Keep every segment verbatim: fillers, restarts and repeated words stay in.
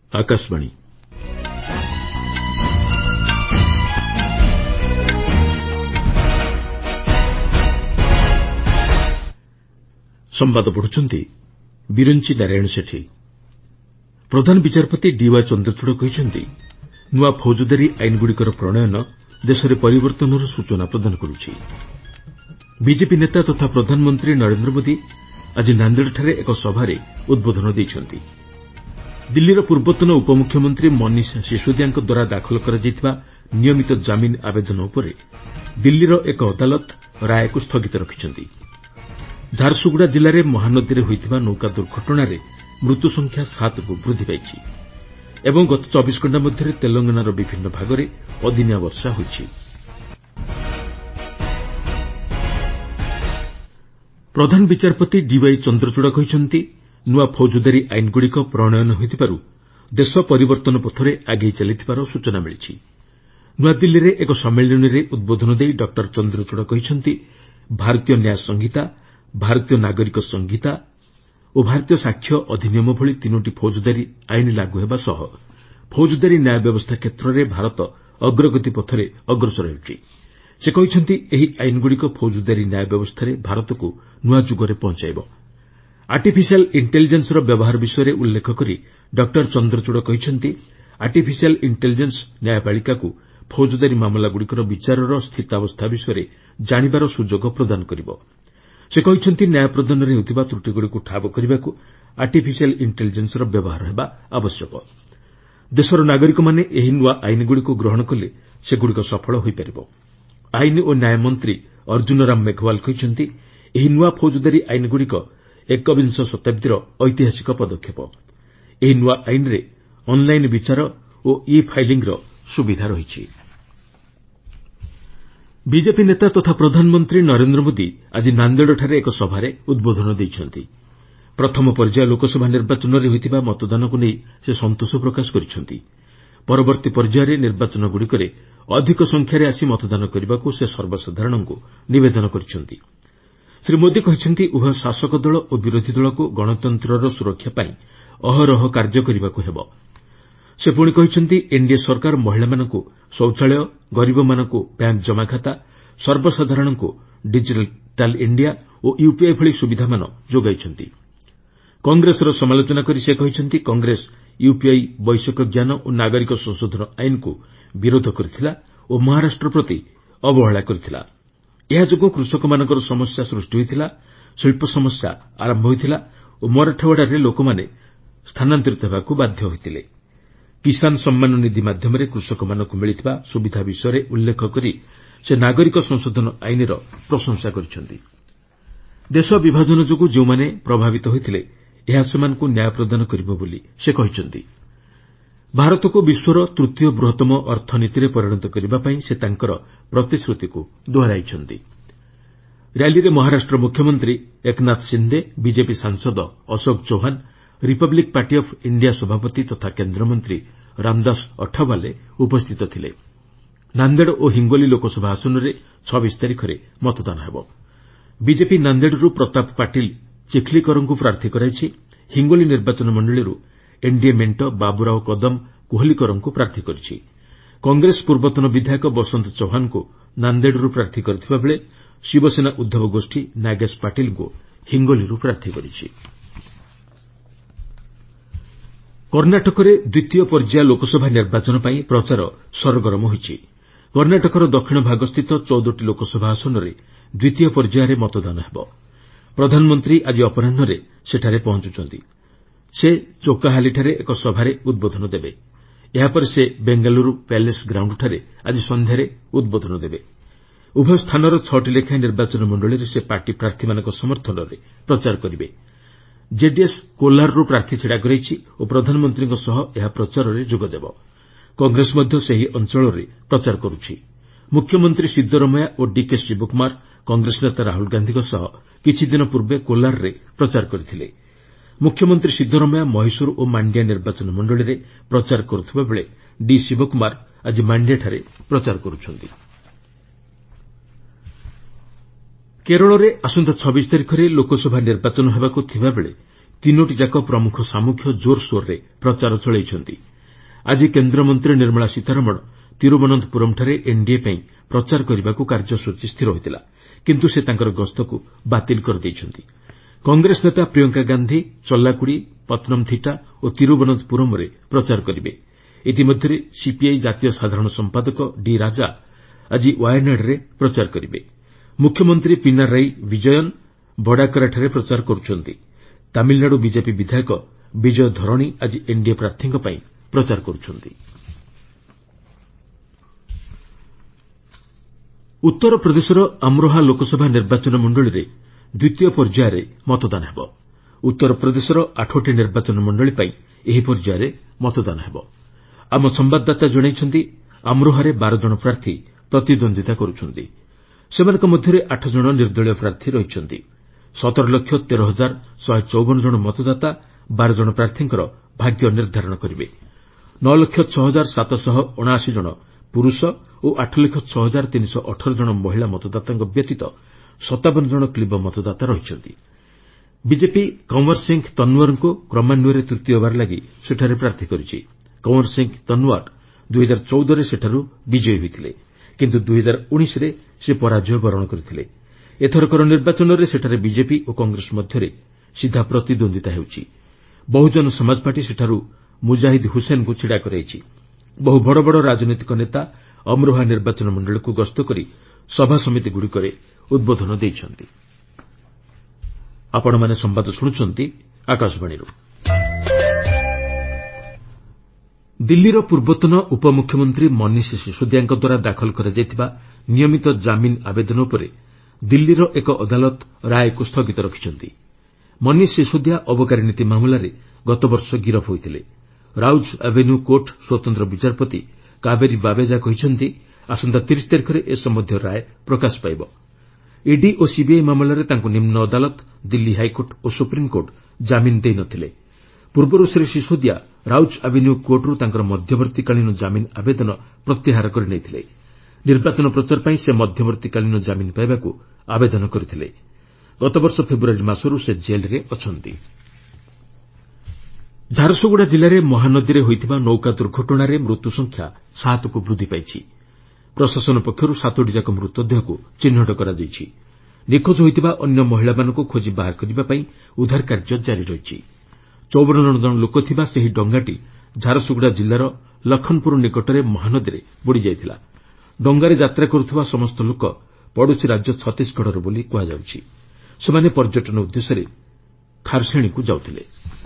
ଆକାଶବାଣୀ ସମ୍ବାଦ ପଢୁଛନ୍ତି ବିରଞ୍ଚି ନାରାୟଣ ସେଠୀ। ପ୍ରଧାନ ବିଚାରପତି ଡିୱାଇ ଚନ୍ଦ୍ରଚୂଡ଼ କହିଛନ୍ତି ନୂଆ ଫୌଜଦାରୀ ଆଇନଗୁଡ଼ିକର ପ୍ରଣୟନ ଦେଶରେ ପରିବର୍ତ୍ତନର ସୂଚନା ପ୍ରଦାନ କରୁଛି। ବିଜେପି ନେତା ତଥା ପ୍ରଧାନମନ୍ତ୍ରୀ ନରେନ୍ଦ୍ର ମୋଦି ଆଜି ନାନ୍ଦେଡ଼ଠାରେ ଏକ ସଭାରେ ଉଦ୍ବୋଧନ ଦେଇଛନ୍ତି। ଦିଲ୍ଲୀର ପୂର୍ବତନ ଉପମୁଖ୍ୟମନ୍ତ୍ରୀ ମନୀଷ ସିସୋଦିଆଙ୍କ ଦ୍ୱାରା ଦାଖଲ କରାଯାଇଥିବା ନିୟମିତ ଜାମିନ ଆବେଦନ ଉପରେ ଦିଲ୍ଲୀର ଏକ ଅଦାଲତ ରାୟକୁ ସ୍ଥଗିତ ରଖିଛନ୍ତି। ଝାରସୁଗୁଡ଼ା ଜିଲ୍ଲାରେ ମହାନଦୀରେ ହୋଇଥିବା ନୌକା ଦୁର୍ଘଟଣାରେ ମୃତ୍ୟୁସଂଖ୍ୟା ସାତକୁ ବୃଦ୍ଧି ପାଇଛି ଏବଂ ଗତ ଚବିଶ ଘଣ୍ଟା ମଧ୍ୟରେ ତେଲଙ୍ଗାନାର ବିଭିନ୍ନ ଭାଗରେ ଅଦିନିଆ ବର୍ଷା ହୋଇଛି। ପ୍ରଧାନ ବିଚାରପତି ଡିୱାଇ ଚନ୍ଦ୍ରଚୂଡ଼ କହିଛନ୍ତି ନୂଆ ଫୌଜଦାରୀ ଆଇନଗୁଡ଼ିକ ପ୍ରଣୟନ ହୋଇଥିବାରୁ ଦେଶ ପରିବର୍ତ୍ତନ ପଥରେ ଆଗେଇ ଚାଲିଥିବାର ସୂଚନା ମିଳିଛି। ନୂଆଦିଲ୍ଲୀରେ ଏକ ସମ୍ମିଳନୀରେ ଉଦ୍ବୋଧନ ଦେଇ ଡକ୍ଟର ଚନ୍ଦ୍ରଚୂଡ଼ କହିଛନ୍ତି ଭାରତୀୟ ନ୍ୟାୟ ସଂହିତା, ଭାରତୀୟ ନାଗରିକ ସଂହିତା ଓ ଭାରତୀୟ ସାକ୍ଷ୍ୟ ଅଧିନିୟମ ଭଳି ତିନୋଟି ଫୌଜଦାରୀ ଆଇନ ଲାଗୁ ହେବା ସହ ଫୌଜଦାରୀ ନ୍ୟାୟ ବ୍ୟବସ୍ଥା କ୍ଷେତ୍ରରେ ଭାରତ ଅଗ୍ରଗତି ପଥରେ ଅଗ୍ରସର ହେଉଛି। ସେ କହିଛନ୍ତି ଏହି ଆଇନଗୁଡ଼ିକ ଫୌଜଦାରୀ ନ୍ୟାୟ ବ୍ୟବସ୍ଥାରେ ଭାରତକୁ ନୂଆ ଯୁଗରେ ପହଞ୍ଚାଇବ। ଆର୍ଟିଫିସିଆଲ୍ ଇଷ୍ଟେଲିଜେନ୍ସର ବ୍ୟବହାର ବିଷୟରେ ଉଲ୍ଲେଖ କରି ଡକ୍ଟର ଚନ୍ଦ୍ରଚୂଡ଼ କହିଛନ୍ତି ଆର୍ଟିଫିସିଆଲ୍ ଇଷ୍ଟେଲିଜେନ୍ସ ନ୍ୟାୟପାଳିକାକୁ ଫୌଜଦାରୀ ମାମଲାଗୁଡ଼ିକର ବିଚାରର ସ୍ଥିତାବସ୍ଥା ବିଷୟରେ ଜାଣିବାର ସୁଯୋଗ ପ୍ରଦାନ କରିବ। ସେ କହିଛନ୍ତି ନ୍ୟାୟ ପ୍ରଦାନରେ ହେଉଥିବା ତ୍ରୁଟିଗୁଡ଼ିକୁ ଠାବ କରିବାକୁ ଆର୍ଟିଫିସିଆଲ୍ ଇଷ୍ଟେଲିଜେନ୍ସର ବ୍ୟବହାର ହେବା ଆବଶ୍ୟକ। ଦେଶର ନାଗରିକମାନେ ଏହି ନୂଆ ଆଇନଗୁଡ଼ିକୁ ଗ୍ରହଣ କଲେ ସେଗୁଡ଼ିକ ସଫଳ ହୋଇପାରିବ। ଆଇନ ଓ ନ୍ୟାୟ ମନ୍ତ୍ରୀ ଅର୍ଜ୍ଜୁନ ରାମ ମେଘୱାଲ କହିଛନ୍ତି ଏହି ନୂଆ ଫୌଜଦାରୀ ଆଇନଗୁଡ଼ିକ ଏକବିଂଶ ଶତାବ୍ଦୀର ଐତିହାସିକ ପଦକ୍ଷେପ। ଏହି ନୂଆ ଆଇନରେ ଅନ୍ଲାଇନ୍ ବିଚାର ଓ ଇ ଫାଇଲିଂର ସୁବିଧା ରହିଛି। ବିଜେପି ନେତା ତଥା ପ୍ରଧାନମନ୍ତ୍ରୀ ନରେନ୍ଦ୍ର ମୋଦି ଆଜି ନାନ୍ଦେଡ଼ଠାରେ ଏକ ସଭାରେ ଉଦ୍ବୋଧନ ଦେଇଛନ୍ତି। ପ୍ରଥମ ପର୍ଯ୍ୟାୟ ଲୋକସଭା ନିର୍ବାଚନରେ ହୋଇଥିବା ମତଦାନକୁ ନେଇ ସେ ସନ୍ତୋଷ ପ୍ରକାଶ କରିଛନ୍ତି। ପରବର୍ତ୍ତୀ ପର୍ଯ୍ୟାୟରେ ନିର୍ବାଚନଗୁଡ଼ିକରେ ଅଧିକ ସଂଖ୍ୟାରେ ଆସି ମତଦାନ କରିବାକୁ ସେ ସର୍ବସାଧାରଣଙ୍କୁ ନିବେଦନ କରିଛନ୍ତି। ଶ୍ରୀ ମୋଦି କହିଛନ୍ତି ଉଭୟ ଶାସକ ଦଳ ଓ ବିରୋଧୀ ଦଳକୁ ଗଣତନ୍ତ୍ରର ସୁରକ୍ଷା ପାଇଁ ଅହରହ କାର୍ଯ୍ୟ କରିବାକୁ ହେବ। ସେ ପୁଣି କହିଛନ୍ତି ଏନ୍ଡିଏ ସରକାର ମହିଳାମାନଙ୍କୁ ଶୌଚାଳୟ, ଗରିବମାନଙ୍କୁ ବ୍ୟାଙ୍କ ଜମାଖାତା, ସର୍ବସାଧାରଣଙ୍କୁ ଡିଜିଟାଲ୍ ଇଣ୍ଡିଆ ଓ ୟୁପିଆଇ ଭଳି ସୁବିଧାମାନ ଯୋଗାଇଛନ୍ତି। କଂଗ୍ରେସର ସମାଲୋଚନା କରି ସେ କହିଛନ୍ତି କଂଗ୍ରେସ ୟୁପିଆଇ ବୈଷୟିକ ଜ୍ଞାନ ଓ ନାଗରିକ ସଂଶୋଧନ ଆଇନକୁ ବିରୋଧ କରିଥିଲା ଓ ମହାରାଷ୍ଟ୍ର ପ୍ରତି ଅବହେଳା କରିଥିଲା। ଏହା ଯୋଗୁଁ କୃଷକମାନଙ୍କର ସମସ୍ୟା ସୃଷ୍ଟି ହୋଇଥିଲା, ଶିଳ୍ପ ସମସ୍ୟା ଆରମ୍ଭ ହୋଇଥିଲା ଓ ମରାଠାୱାଡ଼ାରେ ଲୋକମାନେ ସ୍ଥାନାନ୍ତରିତ ହେବାକୁ ବାଧ୍ୟ ହୋଇଥିଲେ। କିଷାନ ସମ୍ମାନ ନିଧି ମାଧ୍ୟମରେ କୃଷକମାନଙ୍କୁ ମିଳିଥିବା ସୁବିଧା ବିଷୟରେ ଉଲ୍ଲେଖ କରି ସେ ନାଗରିକ ସଂଶୋଧନ ଆଇନର ପ୍ରଶଂସା କରିଛନ୍ତି। ଦେଶ ବିଭାଜନ ଯୋଗୁଁ ଯେଉଁମାନେ ପ୍ରଭାବିତ ହୋଇଥିଲେ ଏହା ସେମାନଙ୍କୁ ନ୍ୟାୟ ପ୍ରଦାନ କରିବ ବୋଲି ସେ କହିଛନ୍ତି। ଭାରତକୁ ବିଶ୍ୱର ତୃତୀୟ ବୃହତ୍ତମ ଅର୍ଥନୀତିରେ ପରିଣତ କରିବା ପାଇଁ ସେ ତାଙ୍କର ପ୍ରତିଶ୍ରୁତିକୁ ଦୋହରାଇଛନ୍ତି। ର୍ୟାଲିରେ ମହାରାଷ୍ଟ୍ର ମୁଖ୍ୟମନ୍ତ୍ରୀ ଏକନାଥ ସିନ୍ଦେ, ବିଜେପି ସାଂସଦ Ashok Chavan, republic party of India ସଭାପତି ତଥା କେନ୍ଦ୍ରମନ୍ତ୍ରୀ ରାମଦାସ ଅଠାୱାଲେ ଉପସ୍ଥିତ ଥିଲେ। ନାନ୍ଦେଡ଼ ଓ ହିଙ୍ଗୋଲି ଲୋକସଭା ଆସନରେ ଛବିଶ ତାରିଖରେ ମତଦାନ ହେବ। ବିଜେପି ନାନ୍ଦେଡ଼ରୁ ପ୍ରତାପ ପାଟିଲ ଚିଖ୍ଲିକରଙ୍କୁ ପ୍ରାର୍ଥୀ କରାଇଛି। ହିଙ୍ଗୋଲି ନିର୍ବାଚନ ମଣ୍ଡଳୀରୁ ଏନ୍ଡିଏ ମେଣ୍ଟ ବାବୁରାଓ କଦମ କୋହଲିକରଙ୍କୁ ପ୍ରାର୍ଥୀ କରିଛି। କଂଗ୍ରେସ ପୂର୍ବତନ ବିଧାୟକ ବସନ୍ତ ଚୌହାନଙ୍କୁ ନାନ୍ଦେଡ଼ରୁ ପ୍ରାର୍ଥୀ କରିଥିବା ବେଳେ ଶିବସେନା ଉଦ୍ଧବ ଗୋଷ୍ଠୀ ନାଗେଶ ପାଟିଲଙ୍କୁ ହିଙ୍ଗୋଲିରୁ ପ୍ରାର୍ଥୀ କରିଛି। କର୍ଣ୍ଣାଟକରେ ଦ୍ୱିତୀୟ ପର୍ଯ୍ୟାୟ ଲୋକସଭା ନିର୍ବାଚନ ପାଇଁ ପ୍ରଚାର ସରଗରମ ହୋଇଛି। କର୍ଣ୍ଣାଟକର ଦକ୍ଷିଣ ଭାଗସ୍ଥିତ ଚଉଦଟି ଲୋକସଭା ଆସନରେ ଦ୍ୱିତୀୟ ପର୍ଯ୍ୟାୟରେ ମତଦାନ ହେବ। ପ୍ରଧାନମନ୍ତ୍ରୀ ଆଜି ଅପରାହ୍ନରେ ସେଠାରେ ପହଞ୍ଚୁଛନ୍ତି। ସେ ଚୋକାହାଲିଠାରେ ଏକ ସଭାରେ ଉଦ୍ବୋଧନ ଦେବେ। ଏହାପରେ ସେ ବେଙ୍ଗାଲୁରୁ ପ୍ୟାଲେସ୍ ଗ୍ରାଉଣ୍ଡଠାରେ ଆଜି ସନ୍ଧ୍ୟାରେ ଉଦ୍ବୋଧନ ଦେବେ। ଉଭୟ ସ୍ଥାନର ଛଅଟି ଲେଖାଏଁ ନିର୍ବାଚନ ମଣ୍ଡଳୀରେ ସେ ପାର୍ଟି ପ୍ରାର୍ଥୀମାନଙ୍କ ସମର୍ଥନରେ ପ୍ରଚାର କରିବେ। ଜେଡିଏସ୍ କୋଲାରରୁ ପ୍ରାର୍ଥୀ ଛିଡ଼ା କରାଇଛି ଓ ପ୍ରଧାନମନ୍ତ୍ରୀଙ୍କ ସହ ଏହା ପ୍ରଚାରରେ ଯୋଗ ଦେବ। କଂଗ୍ରେସ ମଧ୍ୟ ସେହି ଅଞ୍ଚଳରେ ପ୍ରଚାର କରୁଛି। ମୁଖ୍ୟମନ୍ତ୍ରୀ ସିଦ୍ଦରମୟା ଓ ଡିକେ ଶିବକୁମାର କଂଗ୍ରେସ ନେତା ରାହୁଲ ଗାନ୍ଧିଙ୍କ ସହ କିଛିଦିନ ପୂର୍ବେ କୋଲାରରେ ପ୍ରଚାର କରିଥିଲେ। ମୁଖ୍ୟମନ୍ତ୍ରୀ ସିଦ୍ଦରମୟା ମହୀଶୂର ଓ ମାଣ୍ଡିଆ ନିର୍ବାଚନ ମଣ୍ଡଳୀରେ ପ୍ରଚାର କରୁଥିବା ବେଳେ ଡି ଶିବକୁମାର ଆଜି ମାଣ୍ଡିଆଠାରେ ପ୍ରଚାର କରୁଛନ୍ତି। କେରଳରେ ଆସନ୍ତା ଛବିଶ ତାରିଖରେ ଲୋକସଭା ନିର୍ବାଚନ ହେବାକୁ ଥିବାବେଳେ ତିନୋଟିଯାକ ପ୍ରମୁଖ ସାମ୍ମୁଖ୍ୟ ଜୋରସୋରରେ ପ୍ରଚାର ଚଳାଇଛନ୍ତି। ଆଜି କେନ୍ଦ୍ରମନ୍ତ୍ରୀ ନିର୍ମଳା ସୀତାରମଣ ତିରୁବନନ୍ତପୁରମ୍ଠାରେ ଏନ୍ଡିଏ ପାଇଁ ପ୍ରଚାର କରିବାକୁ କାର୍ଯ୍ୟସୂଚୀ ସ୍ଥିର ହୋଇଥିଲା, କିନ୍ତୁ ସେ ତାଙ୍କର ଗସ୍ତକୁ ବାତିଲ କରିଦେଇଛନ୍ତି। କଂଗ୍ରେସ ନେତା ପ୍ରିୟଙ୍କା ଗାନ୍ଧି ଚଲ୍ଲାକୁଡ଼ି, ପତନମ୍ଥିଟା ଓ ତିରୁବନନ୍ତପୁରମ୍ରେ ପ୍ରଚାର କରିବେ। ଇତିମଧ୍ୟରେ ସିପିଆଇ ଜାତୀୟ ସାଧାରଣ ସମ୍ପାଦକ ଡି ରାଜା ଆଜି ୱାୟାନାଡ୍ରେ ପ୍ରଚାର କରିବେ। ମୁଖ୍ୟମନ୍ତ୍ରୀ ପିନାରାଇ ବିଜୟନ୍ ବଡାକରାଠାରେ ପ୍ରଚାର କରୁଛନ୍ତି। ତାମିଲନାଡୁ ବିଜେପି ବିଧାୟକ ବିଜୟ ଧରଣୀ ଆଜି ଏନ୍ଡିଏ ପ୍ରାର୍ଥୀଙ୍କ ପାଇଁ ପ୍ରଚାର କରୁଛନ୍ତି। ଉତ୍ତରପ୍ରଦେଶର ଅମ୍ରୋହା ଲୋକସଭା ନିର୍ବାଚନ ମଣ୍ଡଳୀରେ ଦ୍ୱିତୀୟ ପର୍ଯ୍ୟାୟରେ ମତଦାନ ହେବ। ଉତ୍ତରପ୍ରଦେଶର ଆଠଟି ନିର୍ବାଚନ ମଣ୍ଡଳୀ ପାଇଁ ଏହି ପର୍ଯ୍ୟାୟରେ ମତଦାନ ହେବ। ଆମ ସମ୍ଭାଦଦାତା ଜଣାଇଛନ୍ତି ଅମ୍ରୋହାରେ ବାର ଜଣ ପ୍ରାର୍ଥୀ ପ୍ରତିଦ୍ୱନ୍ଦିତା କରୁଛନ୍ତି। ସେମାନଙ୍କ ମଧ୍ୟରେ ଆଠ ଜଣ ନିର୍ଦ୍ଦଳୀୟ ପ୍ରାର୍ଥୀ ରହିଛନ୍ତି। ସତର ଲକ୍ଷ ତେର ହଜାର ଶହେ ଚଉବନ ଜଣ ମତଦାତା ବାର ଜଣ ପ୍ରାର୍ଥୀଙ୍କର ଭାଗ୍ୟ ନିର୍ଦ୍ଧାରଣ କରିବେ। ନଅ ଲକ୍ଷ ଛଅ ହଜାର ସାତଶହ ଅଣାଅଶୀ ଜଣ ପୁରୁଷ ଓ ଆଠ ଲକ୍ଷ ଛଅ ହଜାର ତିନିଶହ ଅଠର ଜଣ ମହିଳା ମତଦାତାଙ୍କ ବ୍ୟତୀତ ସତାବନ ଜଣ କ୍ଲିବ ମତଦାତା ରହିଛନ୍ତି। ବିଜେପି କଂୱର ସିଂ ତନ୍ୱାରଙ୍କୁ କ୍ରମାନ୍ୱୟରେ ତୃତୀୟବାର ଲାଗି ସେଠାରେ ପ୍ରାର୍ଥୀ କରିଛି। କଂୱର ସିଂ ତନ୍ୱାର ଦୁଇ ହଜାର ଚଉଦରେ ସେଠାରୁ ବିଜୟୀ ହୋଇଥିଲେ, କିନ୍ତୁ ଦୁଇ ହଜାର ଉଣେଇଶରେ ସେ ପରାଜୟ ବରଣ କରିଥିଲେ। ଏଥରକର ନିର୍ବାଚନରେ ସେଠାରେ ବିଜେପି ଓ କଂଗ୍ରେସ ମଧ୍ୟରେ ସିଧା ପ୍ରତିଦ୍ୱନ୍ଦିତା ହେଉଛି। ବହୁଜନ ସମାଜ ପାର୍ଟି ସେଠାରୁ ମୁଜାହିଦ୍ ହୁସେନଙ୍କୁ ଛିଡ଼ା କରାଇଛି। ବହୁ ବଡ଼ ବଡ଼ ରାଜନୈତିକ ନେତା ଅମ୍ରୋହା ନିର୍ବାଚନ ମଣ୍ଡଳୀକୁ ଗସ୍ତ କରି ସଭାସମିତିଗୁଡ଼ିକରେ ଉଦ୍ବୋଧନ ଦେଇଛନ୍ତି। ଆପଣମାନେ ସମ୍ବାଦ ଶୁଣୁଛନ୍ତି ଆକାଶବାଣୀରୁ। ଦିଲ୍ଲୀର ପୂର୍ବତନ ଉପମୁଖ୍ୟମନ୍ତ୍ରୀ ମନୀଷ ସିସୋଦିଆଙ୍କ ଦ୍ୱାରା ଦାଖଲ କରାଯାଇଥିବା ନିୟମିତ ଜାମିନ ଆବେଦନ ଉପରେ ଦିଲ୍ଲୀର ଏକ ଅଦାଲତ ରାୟକୁ ସ୍ଥଗିତ ରଖିଛନ୍ତି। ମନୀଷ ସିସୋଦିଆ ଅବକାରୀ ନୀତି ମାମଲାରେ ଗତବର୍ଷ ଗିରଫ ହୋଇଥିଲେ। ରାଉଜ୍ ଆଭେନ୍ୟୁ କୋର୍ଟ ସ୍ୱତନ୍ତ୍ର ବିଚାରପତି କାବେରୀ ବାବେଜା କହିଛନ୍ତି ଆସନ୍ତା ତିରିଶ ତାରିଖରେ ଏ ସମ୍ବନ୍ଧୀୟ ରାୟ ପ୍ରକାଶ ପାଇବ। ଇଡି ଓ ସିବିଆଇ ମାମଲାରେ ତାଙ୍କୁ ନିମ୍ନ ଅଦାଲତ, ଦିଲ୍ଲୀ ହାଇକୋର୍ଟ ଓ ସୁପ୍ରିମ୍କୋର୍ଟ ଜାମିନ ଦେଇ ନ ଥିଲେ। ପୂର୍ବରୁ ଶ୍ରୀ ସିସୋଦିଆ ରାଉଜ୍ ଆଭେନ୍ୟୁ କୋର୍ଟରୁ ତାଙ୍କର ମଧ୍ୟବର୍ତ୍ତୀକାଳୀନ ଜାମିନ ଆବେଦନ ପ୍ରତ୍ୟାହାର କରିନେଇଥିଲେ। ନିର୍ବାଚନ ପ୍ରଚାର ପାଇଁ ସେ ମଧ୍ୟବର୍ତ୍ତୀକାଳୀନ ଜାମିନ ପାଇବାକୁ ଆବେଦନ କରିଥିଲେ। ଗତବର୍ଷ ଫେବୃୟାରୀ ମାସରୁ ସେ ଜେଲ୍ରେ ଅଛନ୍ତି। ଝାରସୁଗୁଡ଼ା ଜିଲ୍ଲାରେ ମହାନଦୀରେ ହୋଇଥିବା ନୌକା ଦୁର୍ଘଟଣାରେ ମୃତ୍ୟୁସଂଖ୍ୟା ସାତକୁ ବୃଦ୍ଧି ପାଇଛି। ପ୍ରଶାସନ ପକ୍ଷରୁ ସାତୋଟିଯାକ ମୃତଦେହକୁ ଚିହ୍ନଟ କରାଯାଇଛି। ନିଖୋଜ ହୋଇଥିବା ଅନ୍ୟ ମହିଳାମାନଙ୍କୁ ଖୋଜି ବାହାର କରିବା ପାଇଁ ଉଦ୍ଧାର କାର୍ଯ୍ୟ ଜାରି ରହିଛି। ଚଉବନ ଜଣ ଲୋକ ଥିବା ସେହି ଡଙ୍ଗାଟି ଝାରସୁଗୁଡ଼ା ଜିଲ୍ଲାର ଲଖନପୁର ନିକଟରେ ମହାନଦୀରେ ବୁଡ଼ିଯାଇଥିଲା। ଡଙ୍ଗାରେ ଯାତ୍ରା କରୁଥିବା ସମସ୍ତ ଲୋକ ପଡ଼ୋଶୀ ରାଜ୍ୟ ଛତିଶଗଡ଼ର ବୋଲି କୁହାଯାଉଛି। ସେମାନେ ପର୍ଯ୍ୟଟନ ଉଦ୍ଦେଶ୍ୟରେ ଖାରଶେଣୀକୁ ଯାଉଥିଲେ।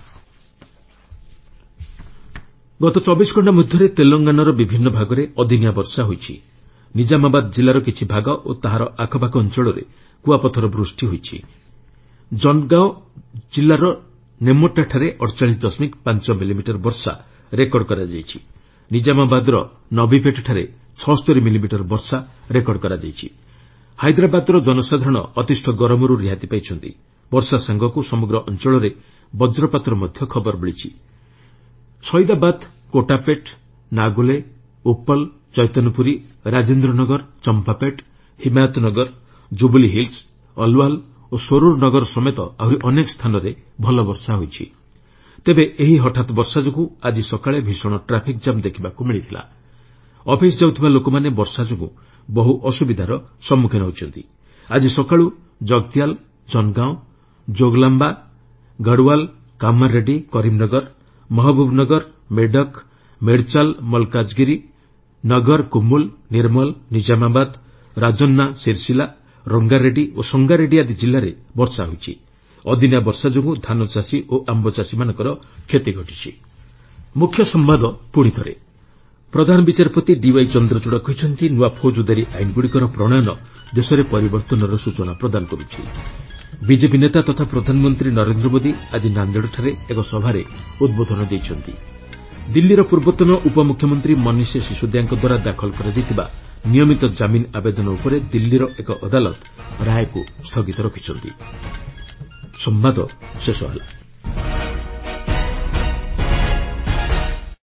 ଗତ ଚବିଶ ଘଣ୍ଟା ମଧ୍ୟରେ ତେଲଙ୍ଗାନାର ବିଭିନ୍ନ ଭାଗରେ ଅଦିନିଆ ବର୍ଷା ହୋଇଛି। ନିଜାମାବାଦ ଜିଲ୍ଲାର କିଛି ଭାଗ ଓ ତାହାର ଆଖପାଖ ଅଞ୍ଚଳରେ କୁଆପଥର ବୃଷ୍ଟି ହୋଇଛି। ଜନଗାଓଁ ଜିଲ୍ଲାର ନେମୋଟାଠାରେ ଅଡ଼ଚାଳିଶ ଦଶମିକ ପାଞ୍ଚ ମିଲିମିଟର ବର୍ଷା ରେକର୍ଡ କରାଯାଇଛି। ନିଜାମାବାଦର ନବୀପେଟ୍ଠାରେ ଛଅସ୍ତରୀ ମିଲିମିଟର ବର୍ଷା ରେକର୍ଡ କରାଯାଇଛି। ହାଇଦ୍ରାବାଦର ଜନସାଧାରଣ ଅତିଷ୍ଠ ଗରମରୁ ରିହାତି ପାଇଛନ୍ତି। ବର୍ଷା ସାଙ୍ଗକୁ ସମଗ୍ର ଅଞ୍ଚଳରେ ବଜ୍ରପାତର ମଧ୍ୟ ଖବର ମିଳିଛି। ସଇଦାବାଦ, କୋଟାପେଟ୍, ନାଗୋଲେ, ଉପ୍ପଲ, ଚୈତନ୍ୟପୁରୀ, ରାଜେନ୍ଦ୍ରନଗର, ଚମ୍ପାପେଟ୍, ହିମାୟତନଗର, ଜୁବଲି ହିଲ୍ସ, ଅଲୱାଲ ଓ ସରୁର ନଗର ସମେତ ଆହୁରି ଅନେକ ସ୍ଥାନରେ ଭଲ ବର୍ଷା ହୋଇଛି। ତେବେ ଏହି ହଠାତ୍ ବର୍ଷା ଯୋଗୁଁ ଆଜି ସକାଳେ ଭୀଷଣ ଟ୍ରାଫିକ୍ ଜାମ୍ ଦେଖିବାକୁ ମିଳିଥିଲା। ଅଫିସ୍ ଯାଉଥିବା ଲୋକମାନେ ବର୍ଷା ଯୋଗୁଁ ବହୁ ଅସୁବିଧାର ସମ୍ମୁଖୀନ ହୋଇଛନ୍ତି। ଆଜି ସକାଳୁ ଜଗତିଆଲ, ଜନଗାଓଁ, ଜୋଗଲାମ୍ବା, ଗଡ଼ୱାଲ, କାମାରରେଡ୍ଡି, କରିମନଗର, ମହବୁବନଗର, ମେଡକ, ମେଡଚାଲ, ମଲକାଜଗିରି, ନଗର କୁମୁଲ, ନିର୍ମଲ, ନିଜାମାବାଦ, ରାଜନ୍ନା, ସିରସିଲା, ରଙ୍ଗାରେଡ୍ଡି ଓ ସଙ୍ଗାରେଡ୍ଡି ଆଦି ଜିଲ୍ଲାରେ ବର୍ଷା ହୋଇଛି। ଅଦିନିଆ ବର୍ଷା ଯୋଗୁଁ ଧାନଚାଷୀ ଓ ଆମ୍ବଚାଷୀମାନଙ୍କର କ୍ଷତି ଘଟିଛି। ମୁଖ୍ୟ ସମ୍ବାଦ ପୁଣି ଥରେ। ପ୍ରଧାନ ବିଚାରପତି ଡିୱାଇ ଚନ୍ଦ୍ରଚୂଡ଼ କହିଛନ୍ତି ନୂଆ ଫୌଜଦାରୀ ଆଇନଗୁଡ଼ିକର ପ୍ରଣୟନ ଦେଶରେ ପରିବର୍ତ୍ତନର ସୂଚନା ପ୍ରଦାନ କରୁଛି। ବିଜେପି ନେତା ତଥା ପ୍ରଧାନମନ୍ତ୍ରୀ ନରେନ୍ଦ୍ର ମୋଦି ଆଜି ନାନ୍ଦେଡ଼ଠାରେ ଏକ ସଭାରେ ଉଦ୍ବୋଧନ ଦେଇଛନ୍ତି। ଦିଲ୍ଲୀର ପୂର୍ବତନ ଉପମୁଖ୍ୟମନ୍ତ୍ରୀ ମନୀଷ ସିସୋଦିଆଙ୍କ ଦ୍ୱାରା ଦାଖଲ କରାଯାଇଥିବା ନିୟମିତ ଜାମିନ ଆବେଦନ ଉପରେ ଦିଲ୍ଲୀର ଏକ ଅଦାଲତ ରାୟକୁ ସ୍ଥଗିତ ରଖିଛନ୍ତି। ସମ୍ବାଦ ଶେଷ ହେଲା।